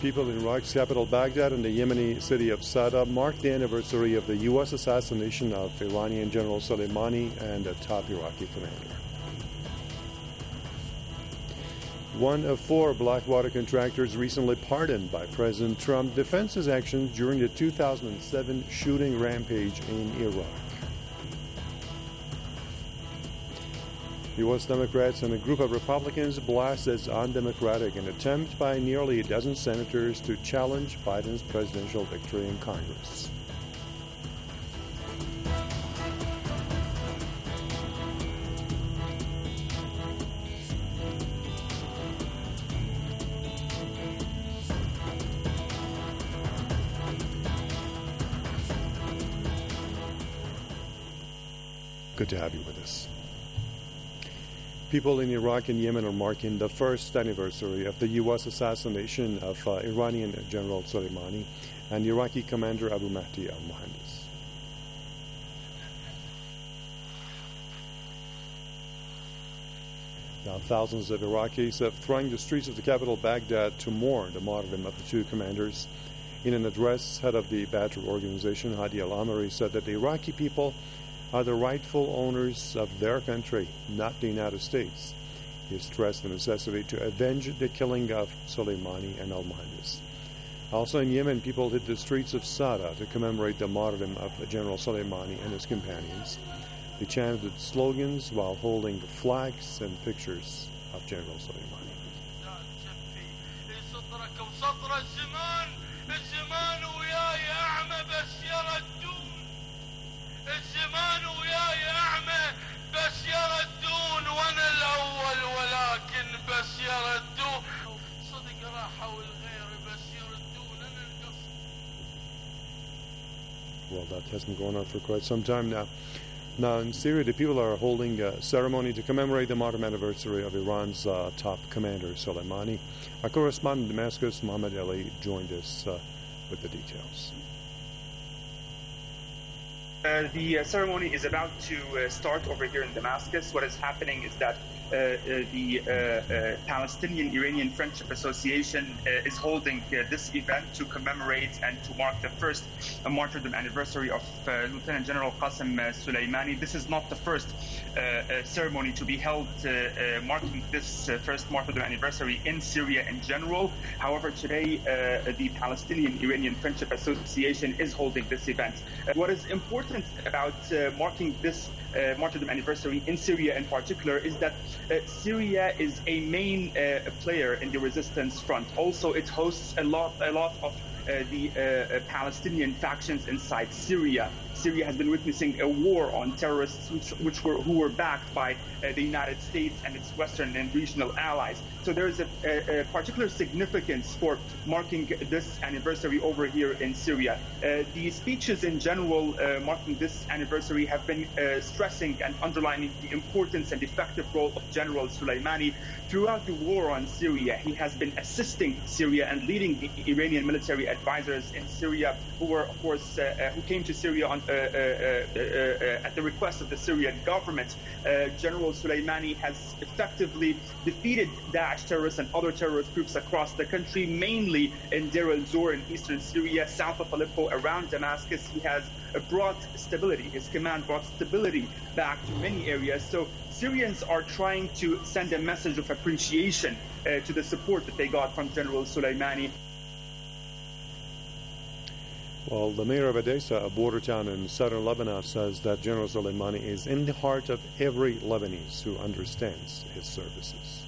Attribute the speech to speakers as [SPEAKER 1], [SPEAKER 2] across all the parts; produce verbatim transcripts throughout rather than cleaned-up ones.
[SPEAKER 1] People in Iraq's capital Baghdad and the Yemeni city of Sada marked the anniversary of the U S assassination of Iranian General Soleimani and a top Iraqi commander. One of four Blackwater contractors recently pardoned by President Trump defends his actions during the two thousand seven shooting rampage in Iraq. U S Democrats and a group of Republicans blast as undemocratic an attempt by nearly a dozen senators to challenge Biden's presidential victory in Congress. Good to have you with us. People in Iraq and Yemen are marking the first anniversary of the U S assassination of uh, Iranian General Soleimani and Iraqi commander Abu Mahdi al-Mohandes. Now, thousands of Iraqis have thronged the streets of the capital Baghdad to mourn the martyrdom of the two commanders. In an address, head of the Badr organization, Hadi al-Amari, said that the Iraqi people are the rightful owners of their country, not the United States. He stressed the necessity to avenge the killing of Soleimani and al-Mohandes. Also in Yemen, people hit the streets of Sada to commemorate the martyrdom of General Soleimani and his companions. They chanted slogans while holding flags and pictures of General Soleimani.
[SPEAKER 2] الزمان وياي أعمى بس يردون وأنا الأول ولكن بس يردون صدق راحة والغير بس يردون أنا القصد.
[SPEAKER 1] Well, that has been going on for quite some time now. Now, in Syria, the people are holding a ceremony to commemorate the martyrdom anniversary of Iran's uh, top commander, Soleimani. Our correspondent in Damascus, Mohammed Ali, joined us uh, with the details.
[SPEAKER 3] Uh, the uh, ceremony is about to uh, start over here in Damascus. What is happening is that uh, uh, the uh, uh, Palestinian-Iranian Friendship Association uh, is holding uh, this event to commemorate and to mark the first uh, martyrdom anniversary of uh, Lieutenant General Qasem uh, Soleimani. This is not the first uh, uh, ceremony to be held uh, uh, marking this uh, first martyrdom anniversary in Syria in general. However, today uh, the Palestinian-Iranian Friendship Association is holding this event. Uh, what is important about uh, marking this uh, martyrdom anniversary in Syria in particular is that uh, Syria is a main uh, player in the resistance front. Also, it hosts a lot, a lot of uh, the uh, uh, Palestinian factions inside Syria. Syria has been witnessing a war on terrorists which, which were who were backed by uh, the United States and its Western and regional allies. So there is a, a, a particular significance for marking this anniversary over here in Syria. Uh, the speeches in general uh, marking this anniversary have been uh, stressing and underlining the importance and effective role of General Soleimani throughout the war on Syria. He has been assisting Syria and leading the Iranian military advisors in Syria, who were, of course, uh, uh, who came to Syria on, uh, uh, uh, uh, at the request of the Syrian government. Uh, General Soleimani has effectively defeated Daesh terrorists and other terrorist groups across the country, mainly in Deir el-Zor in eastern Syria, south of Aleppo, around Damascus. He has brought stability. His command brought stability back to many areas. So Syrians are trying to send a message of appreciation uh, to the support that they got from General Soleimani.
[SPEAKER 1] Well, the mayor of Edessa, a border town in southern Lebanon, says that General Soleimani is in the heart of every Lebanese who understands his services.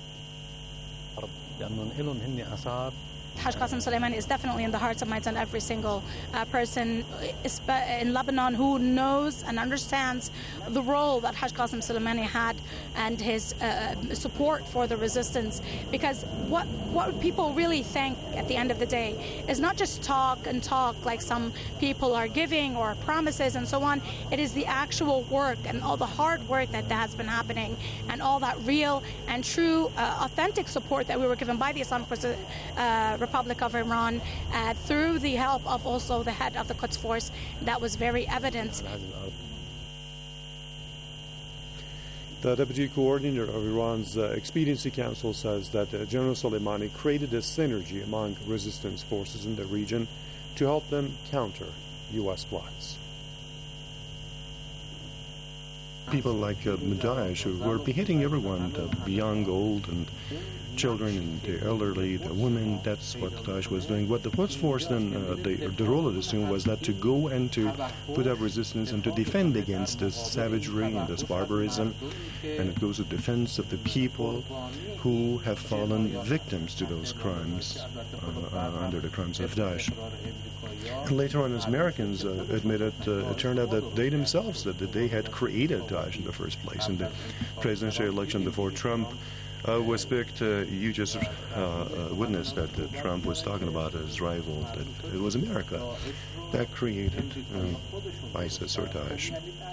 [SPEAKER 4] Haj Qasem Soleimani is definitely in the hearts and minds of every single uh, person in Lebanon who knows and understands the role that Haj Qasem Soleimani had and his uh, support for the resistance. Because what what people really think at the end of the day is not just talk and talk like some people are giving or promises and so on. It is the actual work and all the hard work that has been happening and all that real and true, uh, authentic support that we were given by the Islamic uh, Republic of Iran uh, through the help of also the head of the Quds Force. That was very evident.
[SPEAKER 1] The deputy coordinator of Iran's uh, Expediency Council says that uh, General Soleimani created a synergy among resistance forces in the region to help them counter U S plots.
[SPEAKER 5] People like uh, Daesh who were beheading everyone, the young, old, and children, and the elderly, the women. That's what Daesh was doing. What the Quds Force then, uh, the, the role of this team was that to go and to put up resistance and to defend against this savagery and this barbarism. And it goes to defense of the people who have fallen victims to those crimes uh, uh, under the crimes of Daesh. And later on, as Americans uh, admitted, uh, it turned out that they themselves, that, that they had created Daesh in the first place. In the presidential election before Trump uh, was picked, uh, you just uh, uh, witnessed that uh, Trump was talking about his rival, that it was America that created uh, ISIS or Daesh.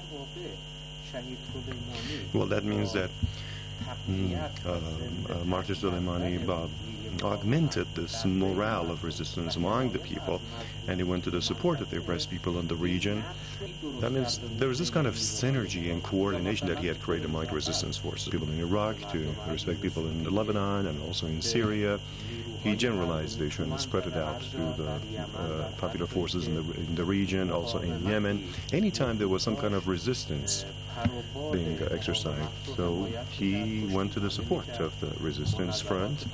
[SPEAKER 5] Well, that means that mm, uh, uh, Martyr Soleimani Bob augmented this morale of resistance among the people, and he went to the support of the oppressed people in the region. That means there was this kind of synergy and coordination that he had created among the resistance forces, people in Iraq, to respect people in Lebanon and also in Syria. He generalized the issue and spread it out to the uh, popular forces in the, in the region, also in Yemen. Anytime there was some kind of resistance being uh, exercised, so he went to the support of the resistance front.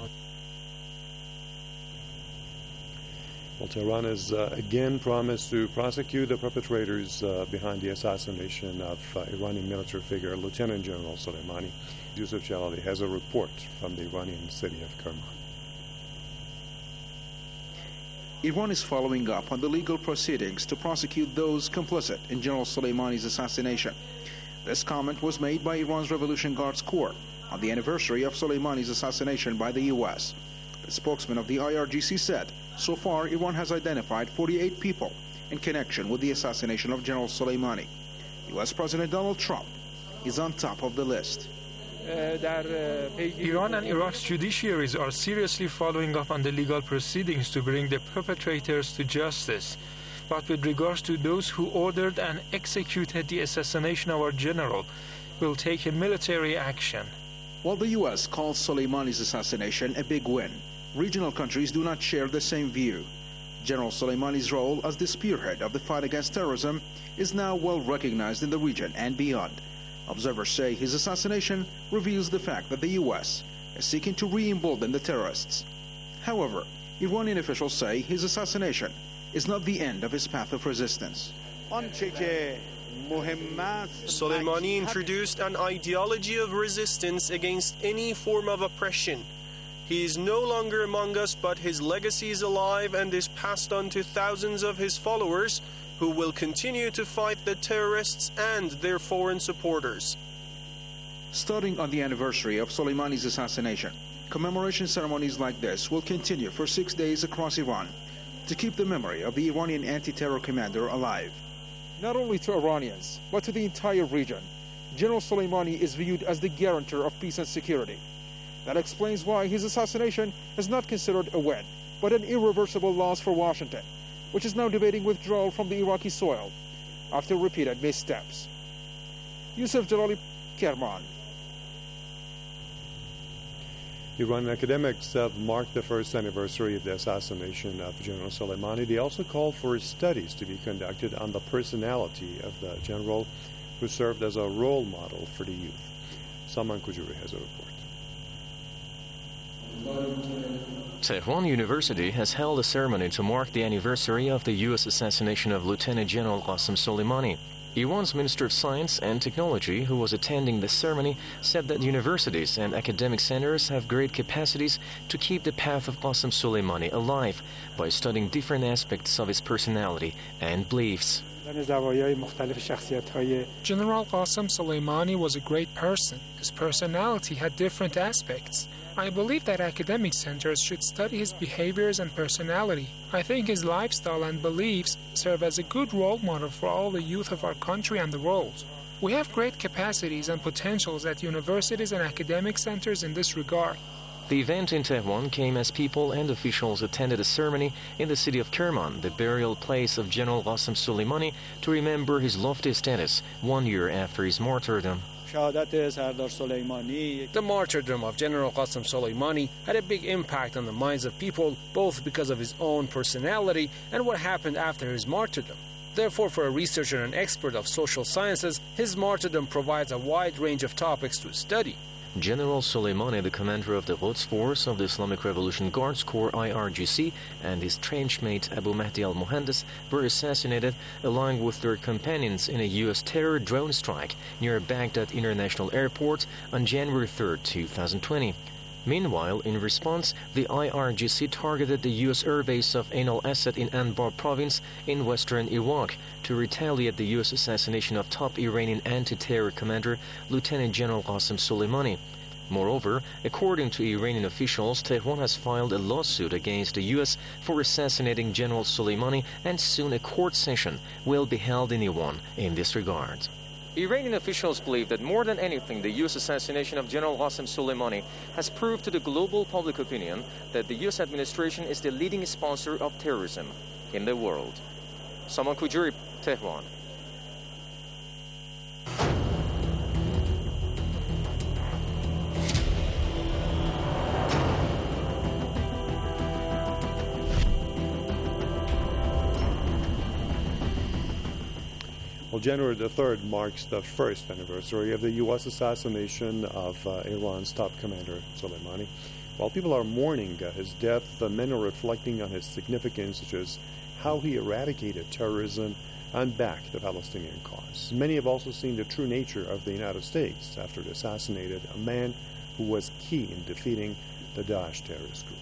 [SPEAKER 1] Well, Tehran has uh, again promised to prosecute the perpetrators uh, behind the assassination of uh, Iranian military figure Lieutenant General Soleimani. Yusuf Jalali has a report from the Iranian city of Kerman.
[SPEAKER 6] Iran is following up on the legal proceedings to prosecute those complicit in General Soleimani's assassination. This comment was made by Iran's Revolution Guards Corps on the anniversary of Soleimani's assassination by the U S. The spokesman of the I R G C said, so far Iran has identified forty-eight people in connection with the assassination of General Soleimani. U S President Donald Trump is on top of the list.
[SPEAKER 7] Iran and Iraq's judiciaries are seriously following up on the legal proceedings to bring the perpetrators to justice. But with regards to those who ordered and executed the assassination of our general, we'll take a military action.
[SPEAKER 6] While the U S calls Soleimani's assassination a big win, regional countries do not share the same view. General Soleimani's role as the spearhead of the fight against terrorism is now well recognized in the region and beyond. Observers say his assassination reveals the fact that the U S is seeking to re-embolden the terrorists. However, Iranian officials say his assassination is not the end of his path of resistance.
[SPEAKER 8] Soleimani introduced an ideology of resistance against any form of oppression. He is no longer among us, but his legacy is alive and is passed on to thousands of his followers who will continue to fight the terrorists and their foreign supporters.
[SPEAKER 6] Starting on the anniversary of Soleimani's assassination, commemoration ceremonies like this will continue for six days across Iran to keep the memory of the Iranian anti-terror commander alive.
[SPEAKER 9] Not only to Iranians, but to the entire region, General Soleimani is viewed as the guarantor of peace and security. That explains why his assassination is not considered a win, but an irreversible loss for Washington, which is now debating withdrawal from the Iraqi soil after repeated missteps. Yusuf Jalali, Kerman.
[SPEAKER 1] Iranian academics have marked the first anniversary of the assassination of General Soleimani. They also called for studies to be conducted on the personality of the general who served as a role model for the youth. Salman Kujuri has a report.
[SPEAKER 10] Tehran University has held a ceremony to mark the anniversary of the U S assassination of Lieutenant General Qasem Soleimani. Iran's Minister of Science and Technology, who was attending the ceremony, said that universities and academic centers have great capacities to keep the path of Qasem Soleimani alive by studying different aspects of his personality and beliefs.
[SPEAKER 11] General Qasem Soleimani was a great person. His personality had different aspects. I believe that academic centers should study his behaviors and personality. I think his lifestyle and beliefs serve as a good role model for all the youth of our country and the world. We have great capacities and potentials at universities and academic centers in this regard.
[SPEAKER 10] The event in Tehran came as people and officials attended a ceremony in the city of Kerman, the burial place of General Qasem Soleimani, to remember his lofty status one year after his martyrdom.
[SPEAKER 12] The martyrdom of General Qasem Soleimani had a big impact on the minds of people, both because of his own personality and what happened after his martyrdom. Therefore, for a researcher and expert of social sciences, his martyrdom provides a wide range of topics to study.
[SPEAKER 10] General Soleimani, the commander of the Quds Force of the Islamic Revolution Guards Corps I R G C, and his trench mate Abu Mahdi al-Muhandis were assassinated along with their companions in a U S terror drone strike near Baghdad International Airport on January third, two thousand twenty. Meanwhile, in response, the I R G C targeted the U S airbase of Ain al-Assad in Anbar province in western Iraq to retaliate the U S assassination of top Iranian anti-terror commander Lieutenant General Qasem Soleimani. Moreover, according to Iranian officials, Tehran has filed a lawsuit against the U S for assassinating General Soleimani, and soon a court session will be held in Iran in this regard. Iranian officials believe that more than anything, the U S assassination of General Qasem Soleimani has proved to the global public opinion that the U S administration is the leading sponsor of terrorism in the world. Saman Kujuri, Tehran.
[SPEAKER 1] Well, January the third marks the first anniversary of the U S assassination of uh, Iran's top commander, Soleimani. While people are mourning uh, his death, the men are reflecting on his significance, such as how he eradicated terrorism and backed the Palestinian cause. Many have also seen the true nature of the United States after it assassinated a man who was key in defeating the Daesh terrorist group.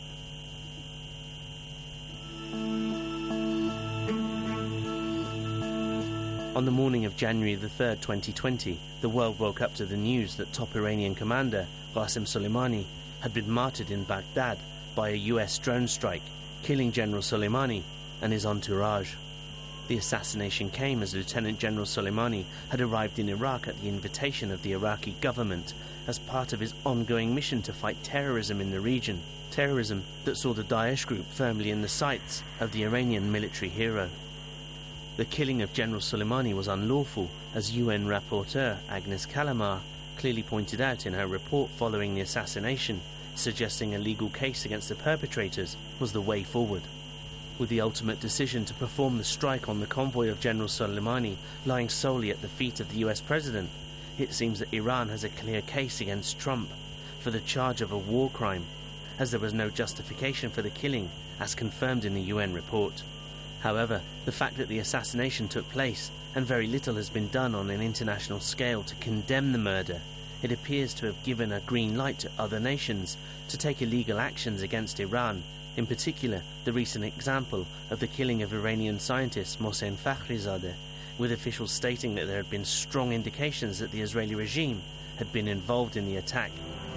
[SPEAKER 13] On the morning of January the third, twenty twenty, the world woke up to the news that top Iranian commander Qasem Soleimani had been martyred in Baghdad by a U S drone strike, killing General Soleimani and his entourage. The assassination came as Lieutenant General Soleimani had arrived in Iraq at the invitation of the Iraqi government as part of his ongoing mission to fight terrorism in the region, terrorism that saw the Daesh group firmly in the sights of the Iranian military hero. The killing of General Soleimani was unlawful, as U N rapporteur Agnes Kalamar clearly pointed out in her report following the assassination, suggesting a legal case against the perpetrators was the way forward. With the ultimate decision to perform the strike on the convoy of General Soleimani lying solely at the feet of the U S president, it seems that Iran has a clear case against Trump for the charge of a war crime, as there was no justification for the killing, as confirmed in the U N report. However, the fact that the assassination took place and very little has been done on an international scale to condemn the murder, it appears to have given a green light to other nations to take illegal actions against Iran, in particular the recent example of the killing of Iranian scientist Mohsen Fakhrizadeh, with officials stating that there had been strong indications that the Israeli regime had been involved in the attack.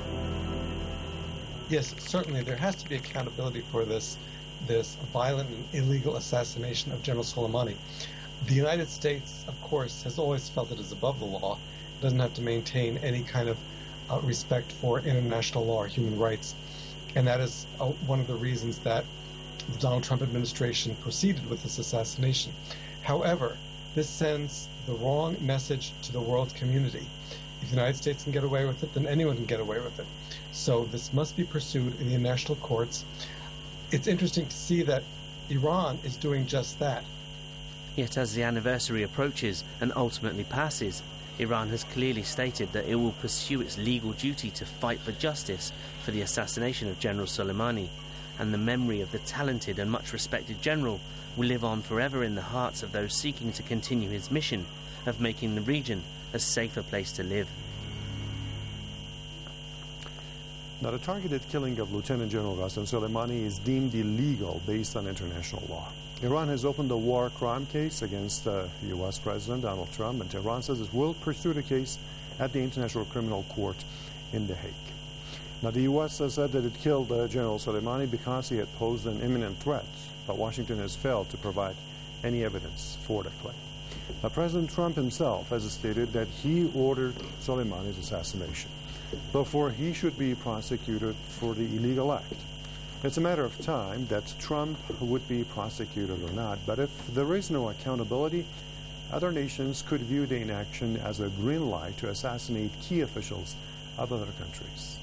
[SPEAKER 14] Yes, certainly there has to be accountability for this this violent and illegal assassination of General Soleimani. The United States, of course, has always felt it is above the law. It doesn't have to maintain any kind of uh, respect for international law or human rights. And that is uh, one of the reasons that the Donald Trump administration proceeded with this assassination. However, this sends the wrong message to the world community. If the United States can get away with it, then anyone can get away with it. So this must be pursued in the international courts. It's interesting to see that Iran is doing just that.
[SPEAKER 13] Yet as the anniversary approaches and ultimately passes, Iran has clearly stated that it will pursue its legal duty to fight for justice for the assassination of General Soleimani, and the memory of the talented and much respected general will live on forever in the hearts of those seeking to continue his mission of making the region a safer place to live.
[SPEAKER 1] Now, the targeted killing of Lieutenant General Qasem Soleimani is deemed illegal based on international law. Iran has opened a war crime case against uh, U S President Donald Trump, and Tehran says it will pursue the case at the International Criminal Court in The Hague. Now, the U S has said that it killed uh, General Soleimani because he had posed an imminent threat, but Washington has failed to provide any evidence for the claim. Now, President Trump himself has stated that he ordered Soleimani's assassination. Therefore, he should be prosecuted for the illegal act. It's a matter of time that Trump would be prosecuted or not, but if there is no accountability, other nations could view the inaction as a green light to assassinate key officials of other countries.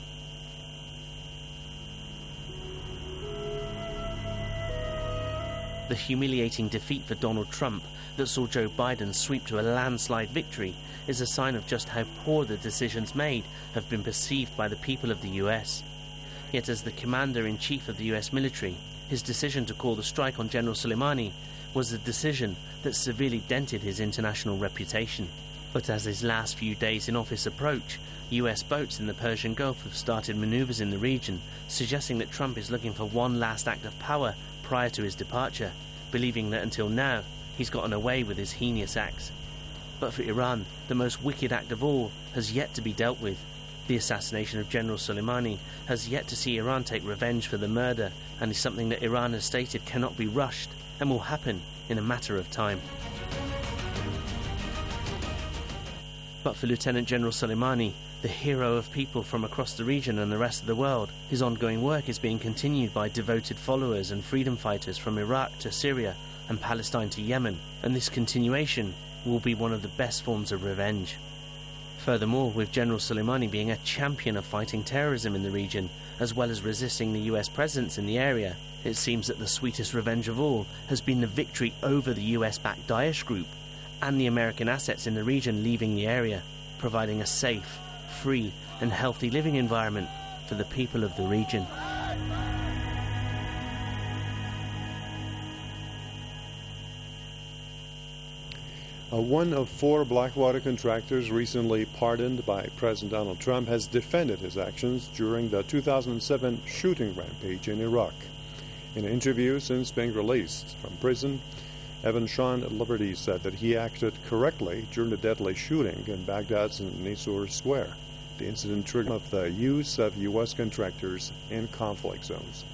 [SPEAKER 13] The humiliating defeat for Donald Trump that saw Joe Biden sweep to a landslide victory is a sign of just how poor the decisions made have been perceived by the people of the U S. Yet as the commander-in-chief of the U S military, his decision to call the strike on General Soleimani was a decision that severely dented his international reputation. But as his last few days in office approach, U S boats in the Persian Gulf have started maneuvers in the region, suggesting that Trump is looking for one last act of power prior to his departure, believing that until now he's gotten away with his heinous acts. But for Iran, the most wicked act of all has yet to be dealt with. The assassination of General Soleimani has yet to see Iran take revenge for the murder, and is something that Iran has stated cannot be rushed and will happen in a matter of time. But for Lieutenant General Soleimani, the hero of people from across the region and the rest of the world, his ongoing work is being continued by devoted followers and freedom fighters from Iraq to Syria and Palestine to Yemen, and this continuation will be one of the best forms of revenge. Furthermore, with General Soleimani being a champion of fighting terrorism in the region, as well as resisting the U S presence in the area, it seems that the sweetest revenge of all has been the victory over the U S-backed Daesh group and the American assets in the region leaving the area, providing a safe, free and healthy living environment for the people of the region.
[SPEAKER 1] Uh, one of four Blackwater contractors recently pardoned by President Donald Trump has defended his actions during the two thousand seven shooting rampage in Iraq. In an interview since being released from prison, Evan Sean at Liberty said that he acted correctly during the deadly shooting in Baghdad's Nisour Square. The incident triggered the use of U S contractors in conflict zones.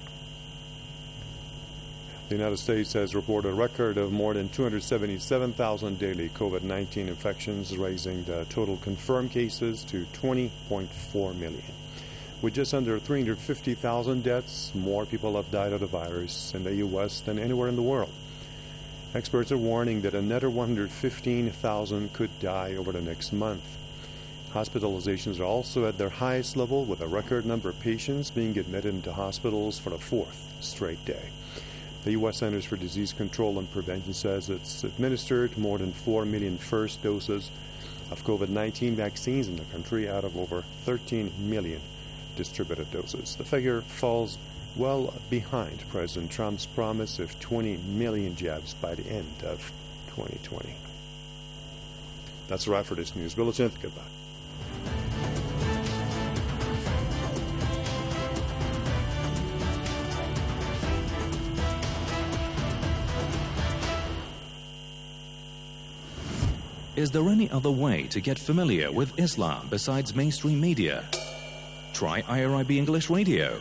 [SPEAKER 1] The United States has reported a record of more than two hundred seventy-seven thousand daily COVID nineteen infections, raising the total confirmed cases to twenty point four million. With just under three hundred fifty thousand deaths, more people have died of the virus in the U S than anywhere in the world. Experts are warning that another one hundred fifteen thousand could die over the next month. Hospitalizations are also at their highest level, with a record number of patients being admitted into hospitals for the fourth straight day. The U S Centers for Disease Control and Prevention says it's administered more than four million first doses of COVID nineteen vaccines in the country out of over thirteen million distributed doses. The figure falls well behind President Trump's promise of twenty million jabs by the end of twenty twenty. That's a wrap for this news bulletin. Goodbye.
[SPEAKER 15] Is there any other way to get familiar with Islam besides mainstream media? Try I R I B English Radio.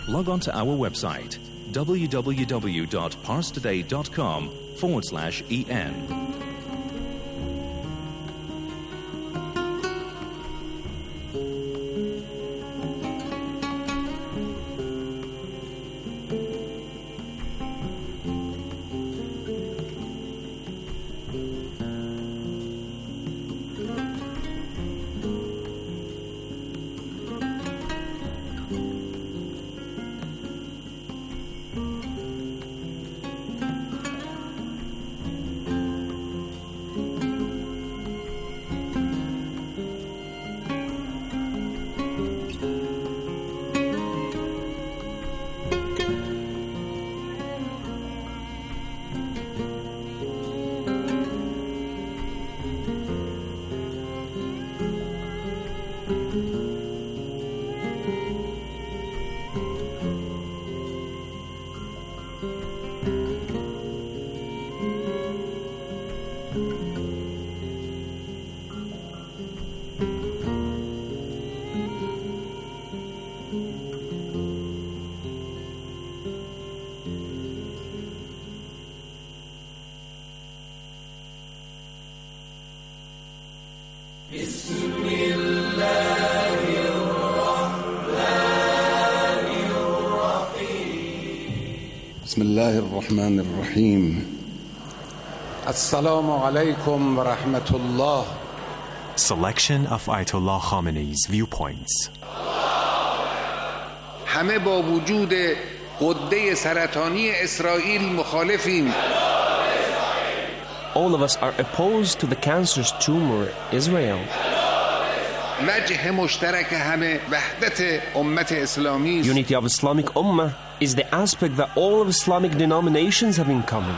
[SPEAKER 15] log on to our website, www.parstoday.com forward slash en.
[SPEAKER 16] بسم الله الرحمن الرحيم السلام عليكم ورحمة الله.
[SPEAKER 17] Selection of Ayatollah Khamenei's viewpoints.
[SPEAKER 16] همه با وجود غده سرطانی اسرائیل مخالفیم.
[SPEAKER 18] All of us are opposed to the cancerous tumor Israel.
[SPEAKER 16] وجه مشترک همه وحدت امت اسلامی.
[SPEAKER 18] Unity of Islamic Ummah is the aspect that all of Islamic denominations have in common.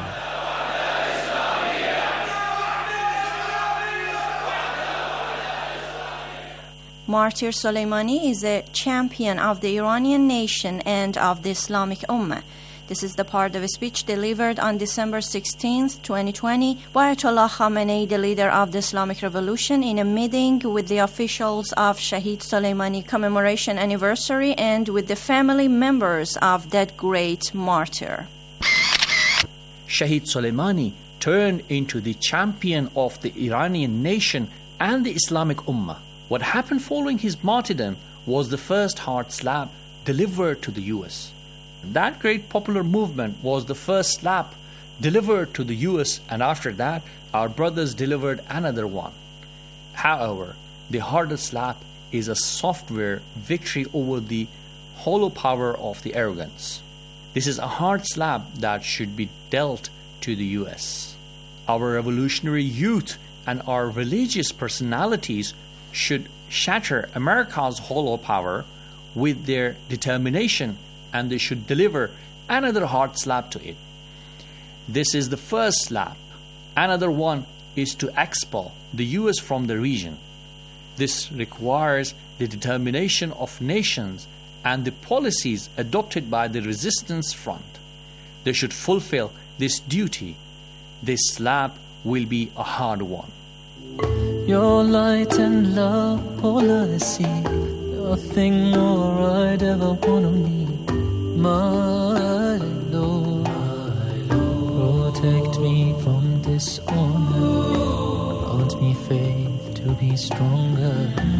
[SPEAKER 19] Martyr Soleimani is a champion of the Iranian nation and of the Islamic Ummah. This is the part of a speech delivered on December sixteenth, twenty twenty, by Ayatollah Khamenei, the leader of the Islamic Revolution, in a meeting with the officials of Shahid Soleimani commemoration anniversary and with the family members of that great martyr.
[SPEAKER 20] Shahid Soleimani turned into the champion of the Iranian nation and the Islamic Ummah. What happened following his martyrdom was the first hard slap delivered to the U S. That great popular movement was the first slap delivered to the U S, and after that, our brothers delivered another one. However, the hardest slap is a software victory over the hollow power of the arrogance. This is a hard slap that should be dealt to the U S. Our revolutionary youth and our religious personalities should shatter America's hollow power with their determination, and they should deliver another hard slap to it. This is the first slap. Another one is to expel the U S from the region. This requires the determination of nations and the policies adopted by the resistance front. They should fulfill this duty. This slap will be a hard one.
[SPEAKER 21] Your light and love, all I see, nothing more I'd ever wanna need. My Lord, protect me from dishonor, grant me faith to be stronger.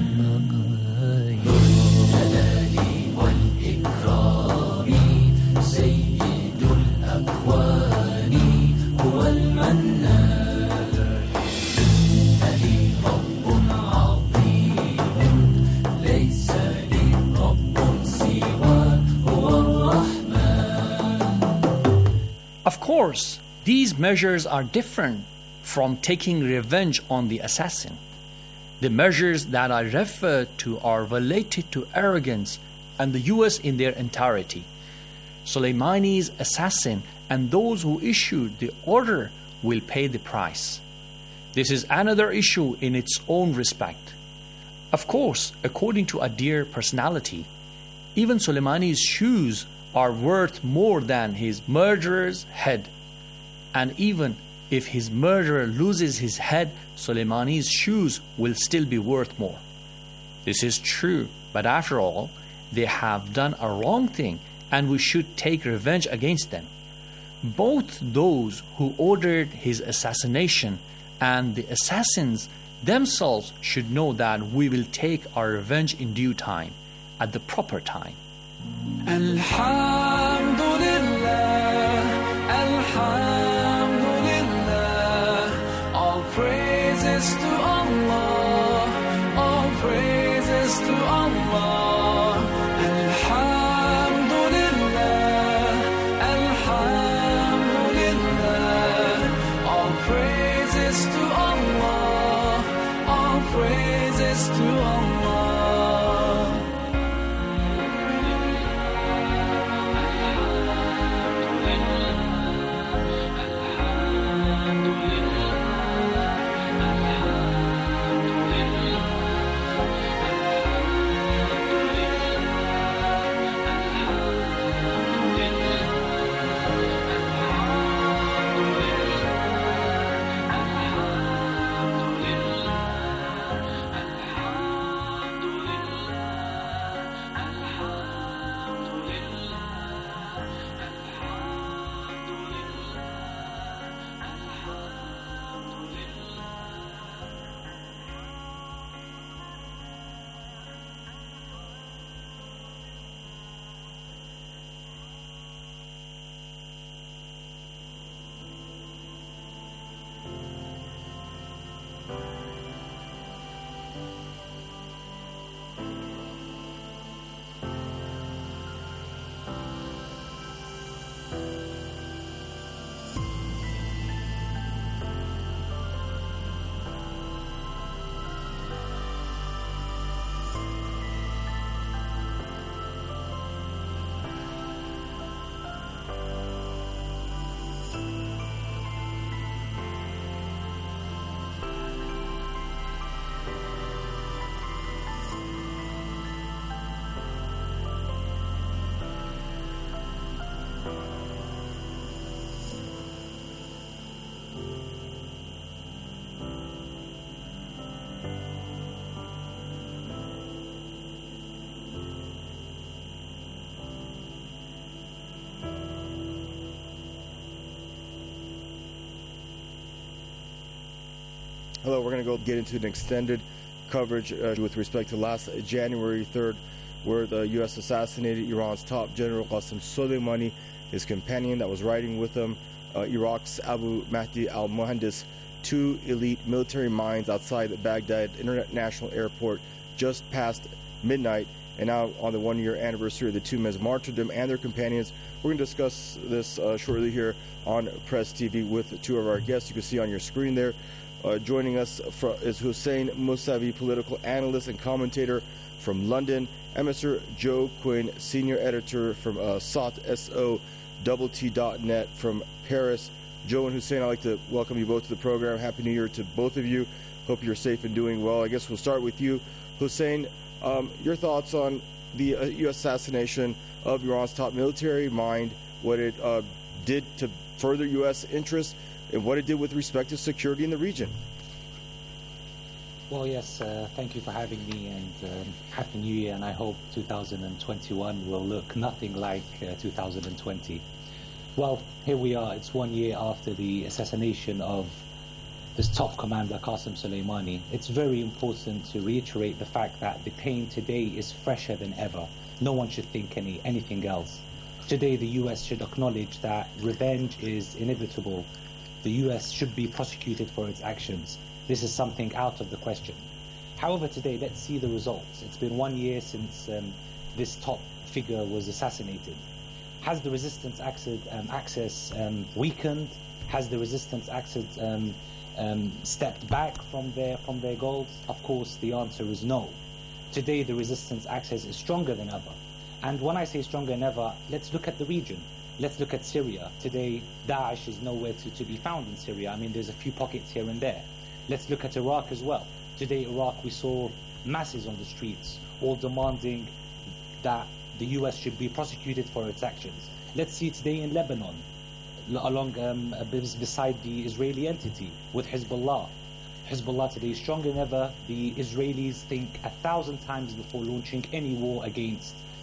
[SPEAKER 21] Jalali wal ikrami, sayyidul akwani, huwa al-mannan.
[SPEAKER 20] Of course, these measures are different from taking revenge on the assassin. The measures that I refer to are related to arrogance and the U S in their entirety. Soleimani's assassin and those who issued the order will pay the price. This is another issue in its own respect. Of course, according to a dear personality, even Soleimani's shoes are worth more than his murderer's head. And even if his murderer loses his head, Soleimani's shoes will still be worth more. This is true, but after all, they have done a wrong thing and we should take revenge against them. Both those who ordered his assassination and the assassins themselves should know that we will take our revenge in due time, at the proper time.
[SPEAKER 21] Alhamdulillah, Alhamdulillah, all praises to Allah, all praises to Allah. Alhamdulillah, Alhamdulillah, all praises to Allah, all praises to Allah.
[SPEAKER 2] Hello, we're going to go get into an extended coverage uh, with respect to last January third, where the U S assassinated Iran's top general Qasem Soleimani, his companion that was riding with him, uh, Iraq's Abu Mahdi al-Muhandis, two elite military minds outside Baghdad International Airport just past midnight. And now on the one-year anniversary of the two men's martyrdom and their companions, we're going to discuss this uh, shortly here on Press T V with two of our guests. You can see on your screen there. Uh, joining us for, is Hussein Mousavi, political analyst and commentator from London, and Mister Joe Quinn, senior editor from uh, S O T, S O T T dot net from Paris. Joe and Hussein, I'd like to welcome you both to the program. Happy New Year to both of you. Hope you're safe and doing well. I guess we'll start with you, Hussein. Um, your thoughts on the uh, U S assassination of Iran's top military mind, what it uh, did to further U S interests, and what it did with respect to security in the region.
[SPEAKER 22] Well, yes, uh, thank you for having me, and um, Happy New Year, and I hope two thousand twenty-one will look nothing like uh, two thousand twenty. Well, here we are. It's one year after the assassination of this top commander, Qasem Soleimani. It's very important to reiterate the fact that the pain today is fresher than ever. No one should think any anything else. Today, the U S should acknowledge that revenge is inevitable. The U S should be prosecuted for its actions. This is something out of the question. However, today, let's see the results. It's been one year since um, this top figure was assassinated. Has the resistance access, um, access um, weakened? Has the resistance access um, um, stepped back from their, from their goals? Of course, the answer is no. Today, the resistance access is stronger than ever. And when I say stronger than ever, let's look at the region. Let's look at Syria. Today, Daesh is nowhere to, to be found in Syria. I mean, there's a few pockets here and there. Let's look at Iraq as well. Today, Iraq, we saw masses on the streets, all demanding that the U S should be prosecuted for its actions. Let's see today in Lebanon, along um, beside the Israeli entity with Hezbollah. Hezbollah today is stronger than ever. The Israelis think a thousand times before launching any war against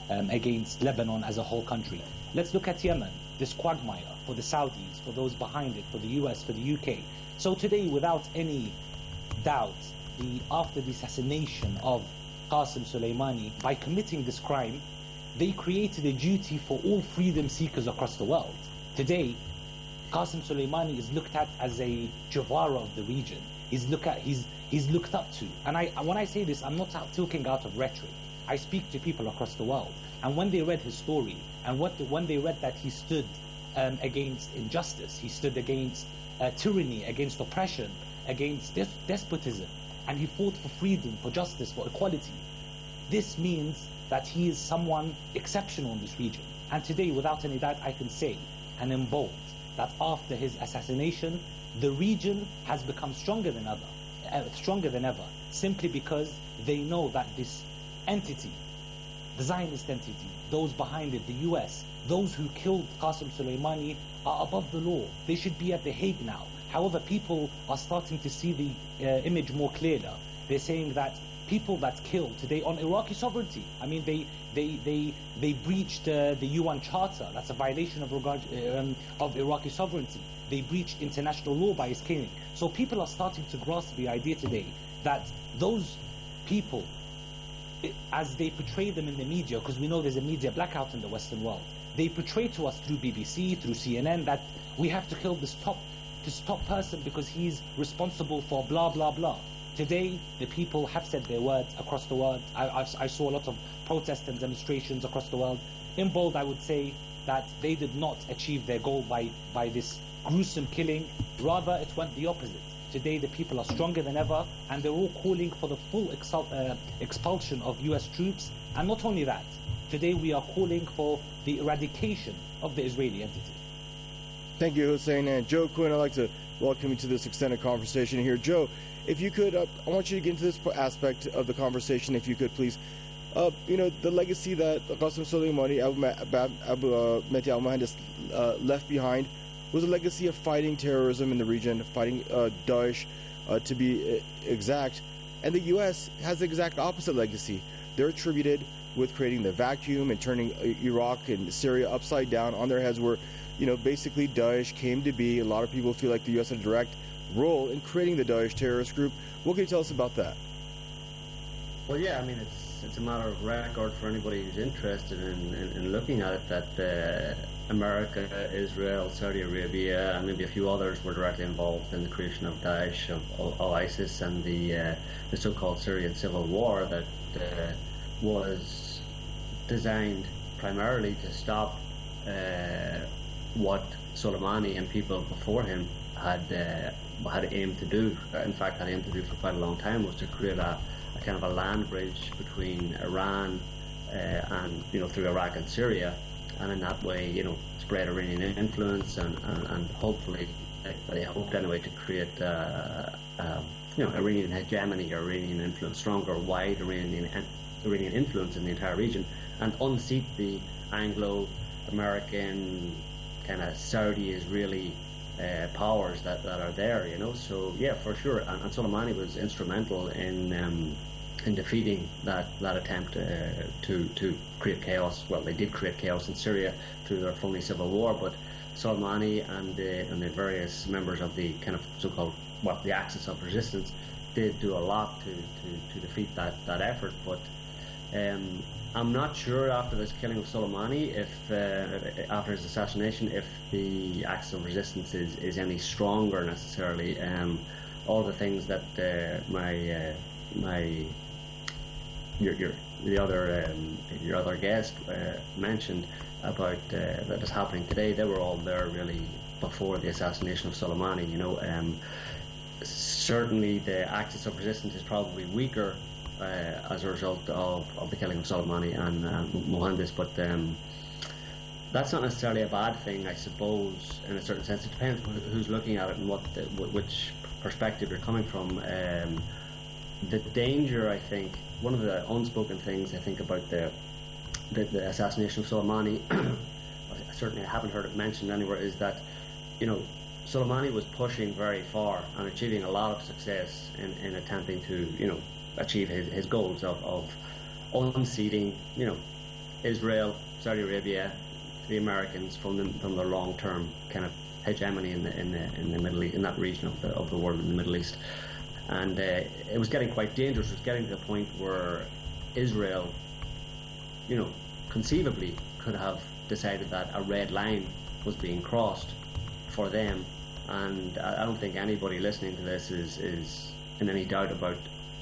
[SPEAKER 22] um, against Lebanon as a whole country. Let's look at Yemen, this quagmire for the Saudis, for those behind it, for the U S, for the U K. So today, without any doubt, the, after the assassination of Qasem Soleimani, by committing this crime, they created a duty for all freedom seekers across the world. Today, Qasem Soleimani is looked at as a Guevara of the region. He's, look at, he's, he's looked up to. And I, when I say this, I'm not talking out of rhetoric. I speak to people across the world. And when they read his story, and what the, when they read that he stood um, against injustice, he stood against uh, tyranny, against oppression, against des despotism, and he fought for freedom, for justice, for equality, this means that he is someone exceptional in this region. And today, without any doubt, I can say and am bold that after his assassination, the region has become stronger than ever, uh, stronger than ever, simply because they know that this entity, the Zionist entity, those behind it, the U S, those who killed Qasem Soleimani are above the law. They should be at The Hague now. However, people are starting to see the uh, image more clearly. They're saying that people that kill today on Iraqi sovereignty, I mean, they they they they breached uh, the U N Charter. That's a violation of regard um, of Iraqi sovereignty. They breached international law by his killing. So people are starting to grasp the idea today that those people, as they portray them in the media, because we know there's a media blackout in the Western world, they portray to us through B B C, through C N N, that we have to kill this top this top person because he's responsible for blah blah blah. Today, the people have said their words across the world. I, I, I saw a lot of protests and demonstrations across the world. In bold, I would say that they did not achieve their goal by, by this gruesome killing. Rather, it went the opposite. Today, the people are stronger than ever, and they're all calling for the full expul uh, expulsion of U S troops. And not only that, today we are calling for the eradication of the Israeli entity.
[SPEAKER 2] Thank you, Hussein. And Joe Quinn, I'd like to welcome you to this extended conversation here. Joe, if you could, uh, I want you to get into this aspect of the conversation, if you could, please. Uh, you know, the legacy that Qasem Soleimani, Abu uh, Mehdi al-Mohandes uh, left behind was a legacy of fighting terrorism in the region, fighting uh, Daesh, uh, to be exact. And the U S has the exact opposite legacy. They're attributed with creating the vacuum and turning Iraq and Syria upside down on their heads, where, you know, basically Daesh came to be. A lot of people feel like the U S had a direct role in creating the Daesh terrorist group. What can you tell us about that?
[SPEAKER 3] Well, yeah, I mean, it's it's a matter of record for anybody who's interested in, in, in looking at it that uh, America, Israel, Saudi Arabia, and maybe a few others were directly involved in the creation of Daesh, of, of, of ISIS, and the uh, the so-called Syrian civil war that uh, was designed primarily to stop uh, what Soleimani and people before him had uh, had aimed to do. In fact, had aimed to do for quite a long time, was to create a, a kind of a land bridge between Iran uh, and, you know, through Iraq and Syria, and in that way, you know, spread Iranian influence and, and, and hopefully, they hoped anyway, to create uh, uh, you know, Iranian hegemony, or Iranian influence, stronger, wide Iranian Iranian influence in the entire region, and unseat the Anglo-American kind of Saudi-Israeli uh, powers that, that are there, you know. So yeah, for sure, and, and Soleimani was instrumental in um, in defeating that that attempt uh, to to create chaos. Well, they did create chaos in Syria through their phony civil war, but Soleimani and the and the various members of the kind of so-called, well, the axis of resistance did do a lot to to, to defeat that that effort. But um, I'm not sure after this killing of Soleimani, if uh, after his assassination, if the axis of resistance is, is any stronger necessarily. Um, all the things that uh, my uh, my your, your the other um, your other guest uh, mentioned about uh, that is happening today, they were all there really before the assassination of Soleimani. You know, um, certainly the axis of resistance is probably weaker Uh, as a result of, of the killing of Soleimani and uh, Mohandes, but um, that's not necessarily a bad thing, I suppose, in a certain sense. It depends who's looking at it and what the, which perspective you're coming from. Um, the danger, I think, one of the unspoken things I think about the the, the assassination of Soleimani, I certainly haven't heard it mentioned anywhere, is that, you know, Soleimani was pushing very far and achieving a lot of success in, in attempting to, you know, achieve his, his goals of, of unseating, you know, Israel, Saudi Arabia, the Americans from the, from their long-term kind of hegemony in the in the in the Middle East, in that region of the of the world in the Middle East, and uh, it was getting quite dangerous. It was getting to the point where Israel, you know, conceivably could have decided that a red line was being crossed for them, and I, I don't think anybody listening to this is is in any doubt about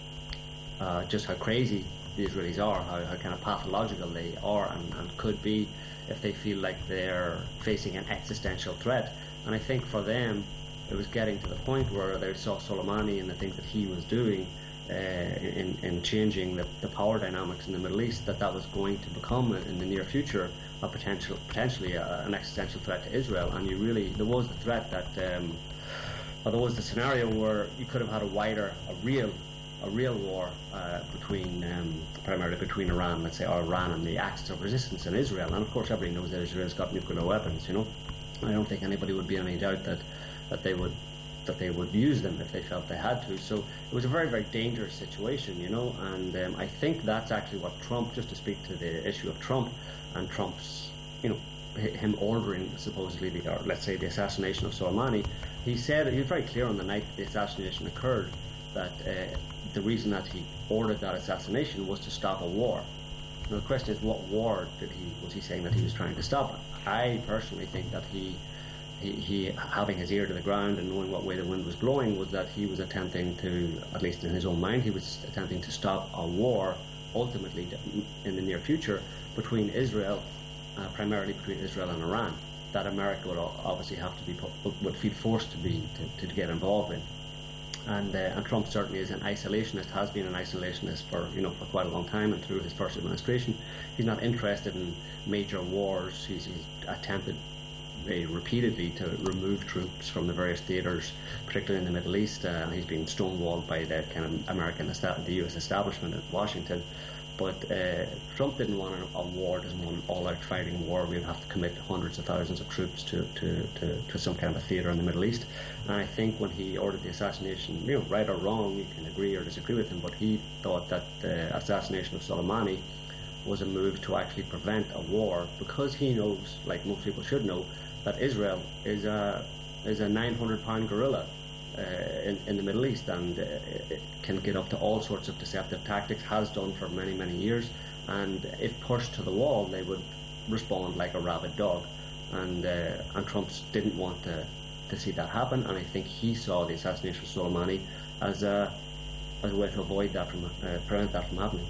[SPEAKER 3] uh, just how crazy the Israelis are, how, how kind of pathological they are and, and could be if they feel like they're facing an existential threat. And I think for them, it was getting to the point where they saw Soleimani and the things that he was doing uh, in, in changing the, the power dynamics in the Middle East, that that was going to become, in the near future, a potential, potentially a, an existential threat to Israel. And you really, there was the threat that, um, or there was the scenario where you could have had a wider, a real, a real war uh, between, um, primarily between Iran, let's say, or Iran and the axis of resistance in Israel. And of course, everybody knows that Israel's got nuclear weapons, you know. I don't think anybody would be in any doubt that, that they would that they would use them if they felt they had to. So it was a very, very dangerous situation, you know, and um, I think that's actually what Trump, just to speak to the issue of Trump and Trump's, you know, him ordering supposedly, the, or let's say the assassination of Soleimani, he said, he was very clear on the night the assassination occurred that uh, the reason that he ordered that assassination was to stop a war. Now the question is, what war did he was he saying that he was trying to stop? I personally think that he, he, he, having his ear to the ground and knowing what way the wind was blowing, was that he was attempting to, at least in his own mind, he was attempting to stop a war, ultimately in the near future, between Israel, uh, primarily between Israel and Iran, that America would obviously have to be, would feel forced to be, to, to get involved in. And, uh, and Trump certainly is an isolationist, has been an isolationist for, you know, for quite a long time, and through his first administration. He's not interested in major wars. He's, he's attempted uh, repeatedly to remove troops from the various theaters, particularly in the Middle East. Uh, he's been stonewalled by the kind of American, the U S establishment at Washington. But uh, Trump didn't want a, a war, doesn't want an all-out fighting war. We'd have to commit hundreds of thousands of troops to, to, to, to some kind of a theatre in the Middle East. And I think when he ordered the assassination, you know, right or wrong, you can agree or disagree with him, but he thought that the assassination of Soleimani was a move to actually prevent a war, because he knows, like most people should know, that Israel is a is a nine hundred pound gorilla uh, in, in the Middle East, and uh, it can get up to all sorts of deceptive tactics, has done for many, many years, and if pushed to the wall, they would respond like a rabid dog. And uh, and Trump didn't want to, to see that happen, and I think he saw the assassination of Soleimani as a, as a way to avoid that, from uh, prevent that from happening.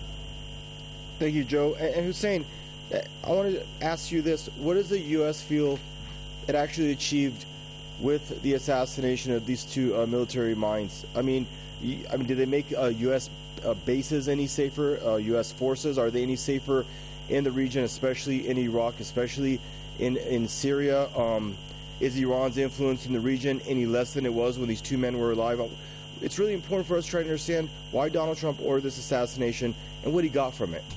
[SPEAKER 2] Thank you, Joe. And, and Hussein, I want to ask you this. What does the U S feel it actually achieved with the assassination of these two uh, military minds? I mean, I mean, did they make uh, U S uh, bases any safer? Uh, U S forces, are they any safer in the region, especially in Iraq, especially in in Syria? Um, is Iran's influence in the region any less than it was when these two men were alive? It's really important for us to try to understand why Donald Trump ordered this assassination and what he got from it.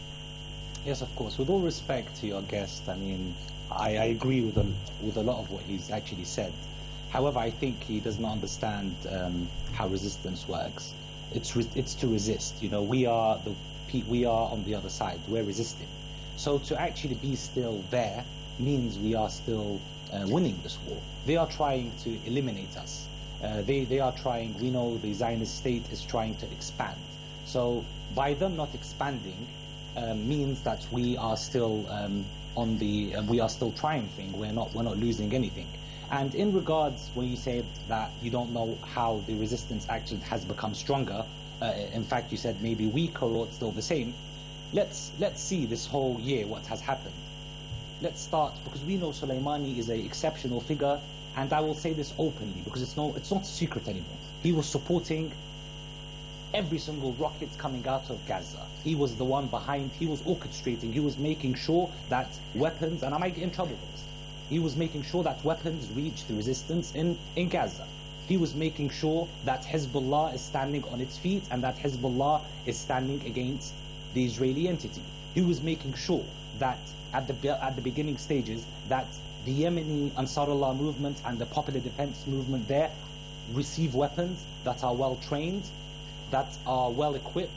[SPEAKER 22] Yes, of course. With all respect to your guest, I mean, I, I agree with a, with a lot of what he's actually said. However, I think he does not understand um, how resistance works. It's re- it's to resist. You know, we are the we are on the other side. We're resisting. So to actually be still there means we are still uh, winning this war. They are trying to eliminate us. Uh, they they are trying. We know the Zionist state is trying to expand. So by them not expanding uh, means that we are still um, on the uh, we are still triumphing. We're not we're not losing anything. And in regards, when you say that you don't know how the resistance actually has become stronger, uh, in fact you said maybe weaker or still the same. Let's let's see this whole year what has happened. Let's start, because we know Soleimani is an exceptional figure, and I will say this openly because it's no it's not a secret anymore. He was supporting every single rocket coming out of Gaza. He was the one behind, he was orchestrating, he was making sure that weapons, and I might get in trouble for this, he was making sure that weapons reach the resistance in, in Gaza. He was making sure that Hezbollah is standing on its feet and that Hezbollah is standing against the Israeli entity. He was making sure that at the at the beginning stages that the Yemeni Ansarullah movement and the Popular Defense movement there receive weapons that are well trained, that are well equipped,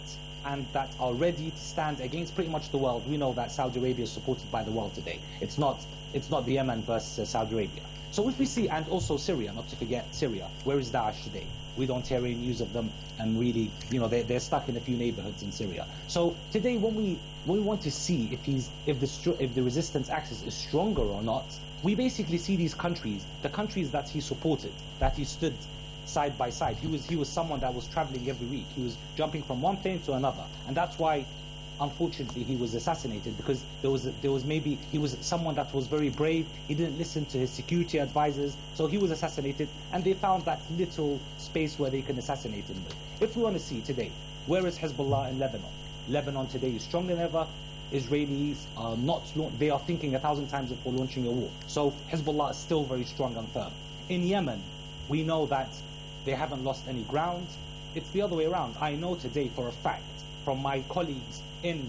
[SPEAKER 4] and that are ready to stand against pretty much the world. We know that Saudi Arabia is supported by the world today. It's not, it's not the Yemen versus Saudi Arabia. So if we see, and also Syria, not to forget Syria, where is Daesh today? We don't hear any news of them, and really, you know, they're, they're stuck in a few neighborhoods in Syria. So today, when we when we want to see if he's if the if the resistance axis is stronger or not, we basically see these countries, the countries that he supported, that he stood side by side. He was he was someone that was traveling every week. He was jumping from one plane to another, and that's why, unfortunately, he was assassinated, because there was there was maybe he was someone that was very brave. He didn't listen to his security advisors, so he was assassinated, and they found that little space where they can assassinate him. If we want to see today, where is Hezbollah in Lebanon? Lebanon today is stronger than ever. Israelis are not, they are thinking a thousand times before launching a war. So Hezbollah is still very strong and firm. In Yemen, we know that they haven't lost any ground. It's the other way around. I know today for a fact from my colleagues in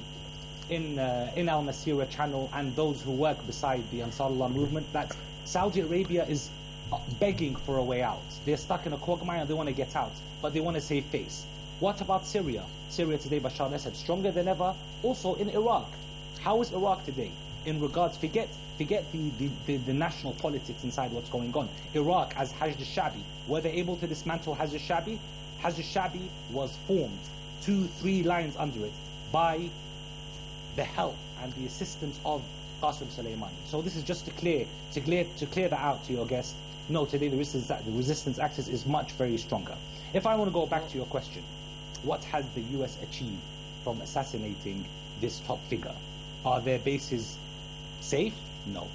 [SPEAKER 4] in uh, in Al Masirah channel and those who work beside the Ansarullah movement that Saudi Arabia is begging for a way out. They're stuck in a quagmire and they want to get out, but they want to save face. What about Syria? Syria today, Bashar al-Assad stronger than ever. Also in Iraq, how is Iraq today in regards? Forget forget the the, the, the national politics inside what's going on. Iraq as Hashd al-Shabi, were they able to dismantle Hashd al-Shabi? Hashd al-Shabi was formed two, three lines under it by the help and the assistance of Qasem Soleimani. So this is just to clear to clear to clear that out to your guest. No, today the resistance the resistance axis is much very stronger. If I want to go back to your question, what has the U S achieved from assassinating this top figure? Are their bases safe? No.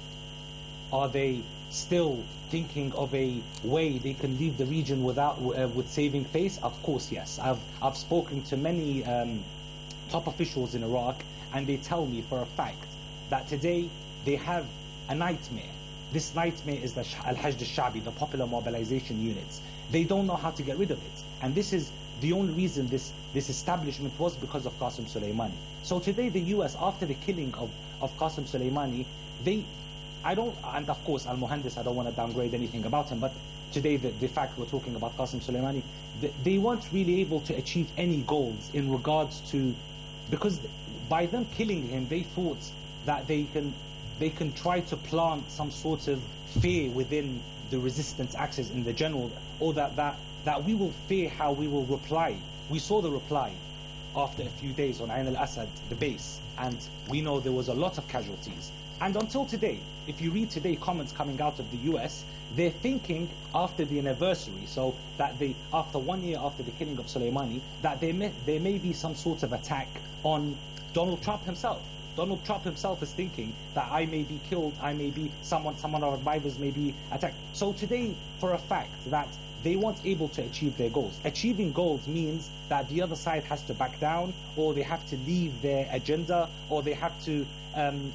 [SPEAKER 4] Are they still thinking of a way they can leave the region without uh, with saving face? Of course, yes. I've I've spoken to many um, top officials in Iraq, and they tell me for a fact that today they have a nightmare. This nightmare is the Al-Hashd al-Shabi, the popular mobilization units. They don't know how to get rid of it, and this is the only reason this this establishment was because of Qasem Soleimani. So today the U S, after the killing of of Qasem Soleimani, they I don't, and of course Al-Muhandis, I don't want to downgrade anything about him, but today the, the fact we're talking about Qasem Soleimani, they, they weren't really able to achieve any goals in regards to, because by them killing him, they thought that they can they can try to plant some sort of fear within the resistance axis in the general, or that, that, that we will fear how we will reply. We saw the reply after a few days on Ain al-Assad, the base, and we know there was a lot of casualties. And until today, if you read today comments coming out of the U S, they're thinking after the anniversary, so that they, after one year after the killing of Soleimani, that there may, there may be some sort of attack on Donald Trump himself. Donald Trump himself is thinking that I may be killed, I may be, someone, someone of our advisors may be attacked. So today, for a fact, that they weren't able to achieve their goals. Achieving goals means that the other side has to back down, or they have to leave their agenda, or they have to um,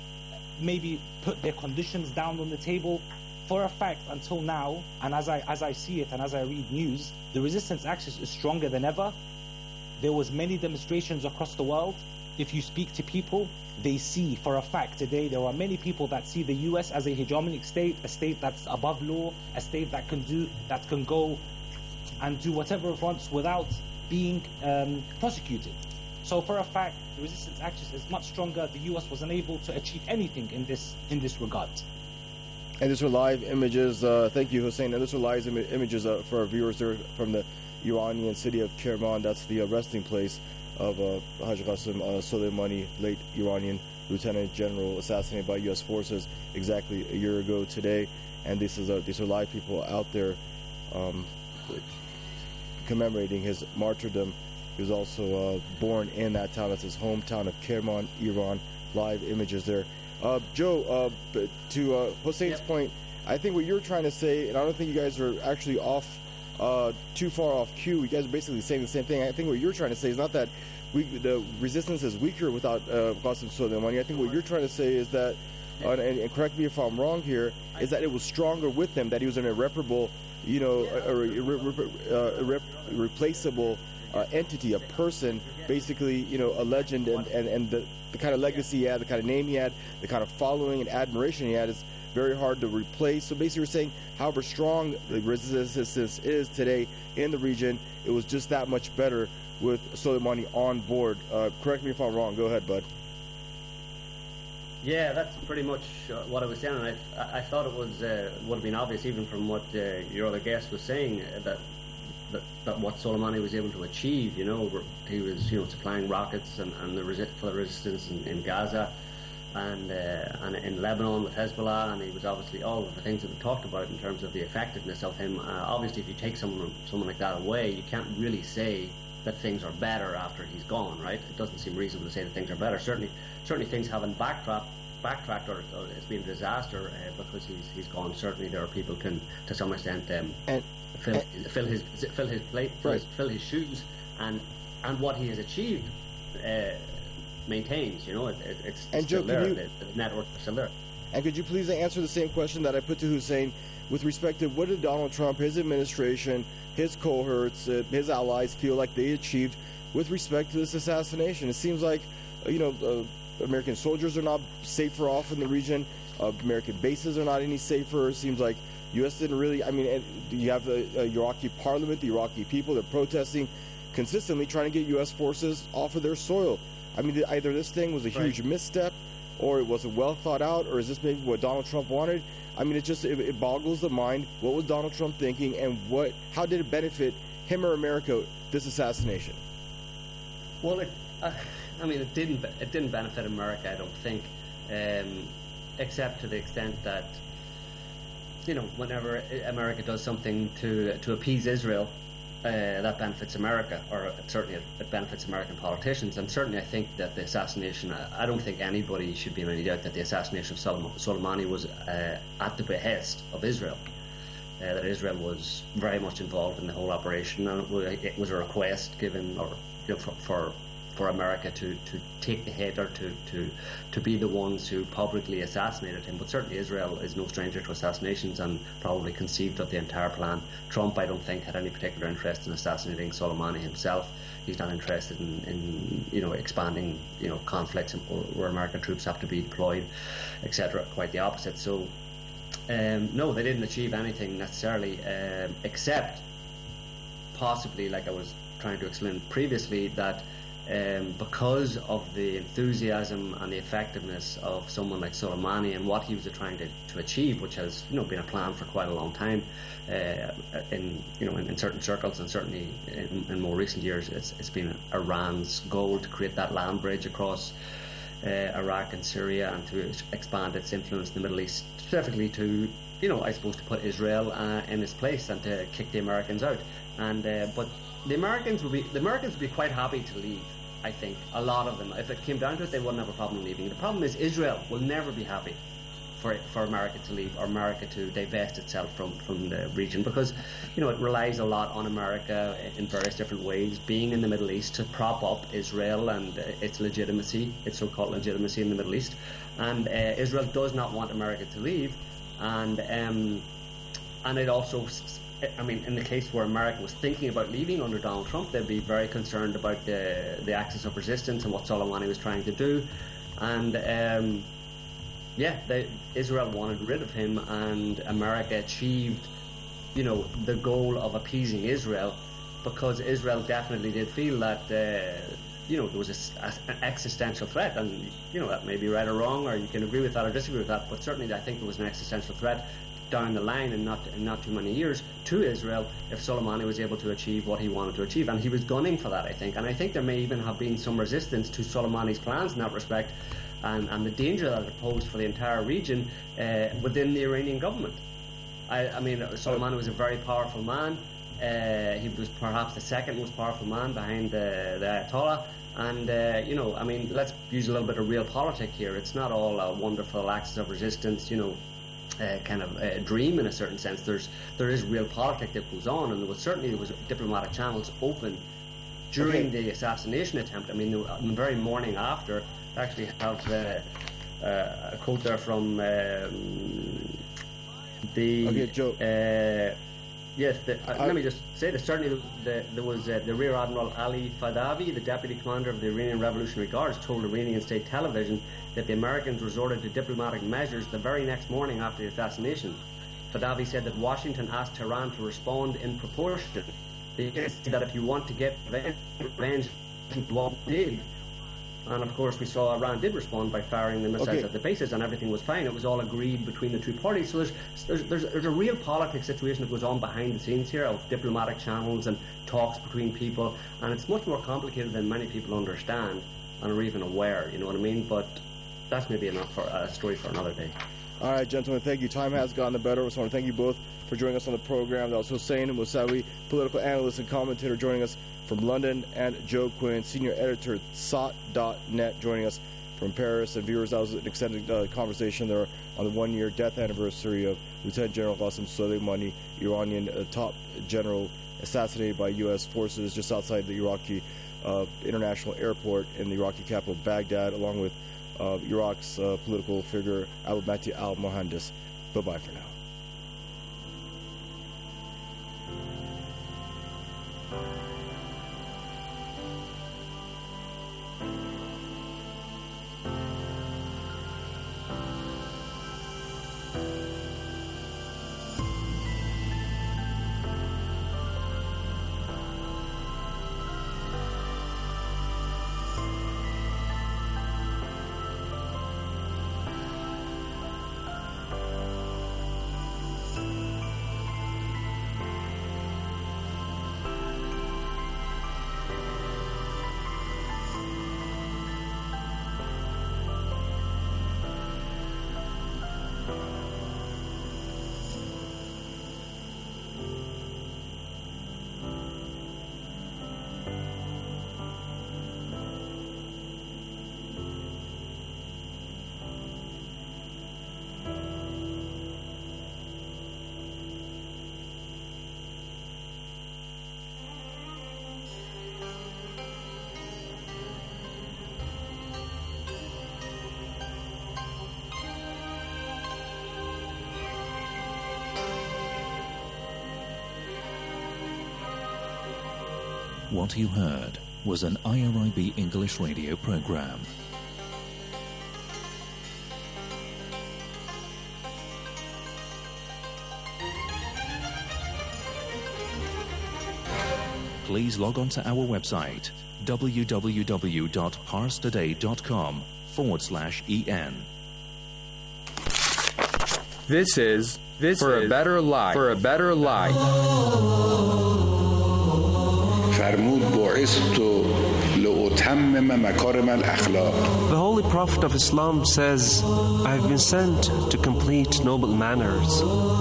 [SPEAKER 4] maybe put their conditions down on the table. For a fact, until now, and as I as I see it and as I read news, the resistance axis is stronger than ever. There was many demonstrations across the world. If you speak to people, they see for a fact today there are many people that see the U S as a hegemonic state, a state that's above law, a state that can do that can go and do whatever it wants without being um, prosecuted. So for a fact, the resistance axis is much stronger. The U S was unable to achieve anything in this in this regard.
[SPEAKER 2] And these are live images. Uh, thank you, Hussein. And these are live Im- images uh, for our viewers there from the Iranian city of Kerman. That's the uh, resting place of uh, Haj Qasem uh, Soleimani, late Iranian lieutenant general, assassinated by U S forces exactly a year ago today. And this is uh, these are live people out there um, commemorating his martyrdom. He was also uh, born in that town. That's his hometown of Kerman, Iran. Live images there. Uh, Joe, uh, to uh, Hussein's yep. point, I think what you're trying to say, and I don't think you guys are actually off uh, too far off cue. You guys are basically saying the same thing. I think what you're trying to say is not that we, the resistance is weaker without uh, Qasem Soleimani. I think what you're trying to say is that, uh, and, and correct me if I'm wrong here, is that it was stronger with him, that he was an irreparable, you know, a, a, a, a, a irreplaceable uh, entity, a person, basically, you know, a legend, and, and, and the, the kind of legacy he had, the kind of name he had, the kind of following and admiration he had is very hard to replace. So basically, you're saying, however strong the resistance is today in the region, it was just that much better with Soleimani on board. Uh, correct me if I'm wrong. Go ahead, bud.
[SPEAKER 3] Yeah, that's pretty much uh, what I was saying. And I, I thought it was uh, would have been obvious even from what uh, your other guest was saying uh, that, that that what Soleimani was able to achieve. You know, he was you know supplying rockets and, and the resi- for the resistance in, in Gaza, and uh, and in Lebanon with Hezbollah, and he was obviously all of the things that we talked about in terms of the effectiveness of him. Uh, obviously, if you take someone someone like that away, you can't really say that things are better after he's gone, right? It doesn't seem reasonable to say that things are better. Certainly, certainly things haven't backtracked, backtracked, or, or it's been a disaster uh, because he's he's gone. Certainly, there are people can, to some extent, um,
[SPEAKER 2] and,
[SPEAKER 3] fill,
[SPEAKER 2] and,
[SPEAKER 3] fill his fill his plate, fill,
[SPEAKER 2] right.
[SPEAKER 3] his, fill his shoes, and and what he has achieved uh, maintains. You know, it, it, it's
[SPEAKER 2] and
[SPEAKER 3] still
[SPEAKER 2] Joe,
[SPEAKER 3] there.
[SPEAKER 2] You,
[SPEAKER 3] the, the network is still there.
[SPEAKER 2] And could you please answer the same question that I put to Hussein with respect to what did Donald Trump, his administration, his cohorts, uh, his allies feel like they achieved with respect to this assassination? It seems like, uh, you know, uh, American soldiers are not safer off in the region. Uh, American bases are not any safer. It seems like U S didn't really, I mean, you have the uh, Iraqi parliament, the Iraqi people, they're protesting consistently trying to get U S forces off of their soil. I mean, either this thing was a huge right. misstep, or it wasn't well thought out, or is this maybe what Donald Trump wanted? I mean, it just, it, it boggles the mind. What was Donald Trump thinking, and what, how did it benefit him or America, this assassination?
[SPEAKER 3] Well, it, uh, I mean, it didn't. It didn't benefit America, I don't think, um, except to the extent that, you know, whenever America does something to to appease Israel, uh, that benefits America, or certainly it benefits American politicians. And certainly, I think that the assassination. I don't think anybody should be in any doubt that the assassination of Soleimani was uh, at the behest of Israel. Uh, that Israel was very much involved in the whole operation, and it was, it was a request given, or you know, for, for for America to, to take the hit, or to, to to be the ones who publicly assassinated him. But certainly Israel is no stranger to assassinations, and probably conceived of the entire plan. Trump, I don't think, had any particular interest in assassinating Soleimani himself. He's not interested in, in you know expanding you know conflicts where American troops have to be deployed, et cetera. Quite the opposite. So. Um, no, they didn't achieve anything necessarily, um, except possibly, like I was trying to explain previously, that um, because of the enthusiasm and the effectiveness of someone like Soleimani and what he was trying to, to achieve, which has you know been a plan for quite a long time, uh, in you know in, in certain circles, and certainly in, in more recent years, it's, it's been Iran's goal to create that land bridge across Uh, Iraq and Syria, and to expand its influence in the Middle East, specifically to, you know, I suppose to put Israel uh, in its place and to kick the Americans out. And uh, but the Americans would be the Americans would be quite happy to leave. I think a lot of them, if it came down to it, they wouldn't have a problem leaving. The problem is Israel will never be happy for for America to leave, or America to divest itself from, from the region, because you know it relies a lot on America in various different ways, being in the Middle East, to prop up Israel and uh, its legitimacy, its so-called legitimacy in the Middle East. And uh, Israel does not want America to leave, and um, and it also, I mean, in the case where America was thinking about leaving under Donald Trump, they'd be very concerned about the the axis of resistance and what Soleimani was trying to do, and. Um, Yeah, they, Israel wanted rid of him, and America achieved, you know, the goal of appeasing Israel, because Israel definitely did feel that, uh, you know, there was a, a, an existential threat, and you know that may be right or wrong, or you can agree with that or disagree with that, but certainly I think there was an existential threat down the line, in not in not too many years, to Israel if Soleimani was able to achieve what he wanted to achieve, and he was gunning for that, I think, and I think there may even have been some resistance to Soleimani's plans in that respect. And, and the danger that it posed for the entire region uh, within the Iranian government. I, I mean, Soleimani was a very powerful man. Uh, he was perhaps the second most powerful man behind the, the Ayatollah. And, uh, you know, I mean, let's use a little bit of real politic here. It's not all a wonderful axis of resistance, you know, uh, kind of a dream in a certain sense. There's There is real politics that goes on, and there was certainly there was diplomatic channels open during okay. the assassination attempt. I mean, on the very morning after, I actually have uh, uh, a quote there from um, the
[SPEAKER 2] okay, Joe.
[SPEAKER 3] Uh, Yes, the, uh,
[SPEAKER 2] I,
[SPEAKER 3] let me just say that certainly the, the, there was uh, the Rear Admiral Ali Fadavi, the deputy commander of the Iranian Revolutionary Guards, told Iranian state television that the Americans resorted to diplomatic measures the very next morning after the assassination. Fadavi said that Washington asked Tehran to respond in proportion. They said that if you want to get revenge, what did. And of course, we saw Iran did respond by firing the missiles
[SPEAKER 2] Okay.
[SPEAKER 3] at the bases, and everything was fine. It was all agreed between the two parties. So there's, there's there's there's a real politics situation that goes on behind the scenes here of diplomatic channels and talks between people, and it's much more complicated than many people understand and are even aware. You know what I mean? But that's maybe enough for a story for another day.
[SPEAKER 2] All right, gentlemen, thank you. Time has gotten the better. I just want to thank you both for joining us on the program. That was Hossein Moussaoui, political analyst and commentator, joining us from London, and Joe Quinn, senior editor at S O T dot net, joining us from Paris. And viewers, that was an extended uh, conversation there on the one-year death anniversary of Lieutenant General Qasem Soleimani, Iranian uh, top general assassinated by U S forces just outside the Iraqi uh, international airport in the Iraqi capital, Baghdad, along with uh, Iraq's uh, political figure, Abu Mati al-Mohandes. Bye-bye for now.
[SPEAKER 15] What you heard was an I R I B English radio program. Please log on to our website w w w dot pars today dot com forward slash en.
[SPEAKER 5] This is this for is, a better life. For a better life.
[SPEAKER 16] فرمود بعثت لأتمم مكارم الأخلاق.
[SPEAKER 18] The Holy Prophet of Islam says, I have been sent to complete noble manners.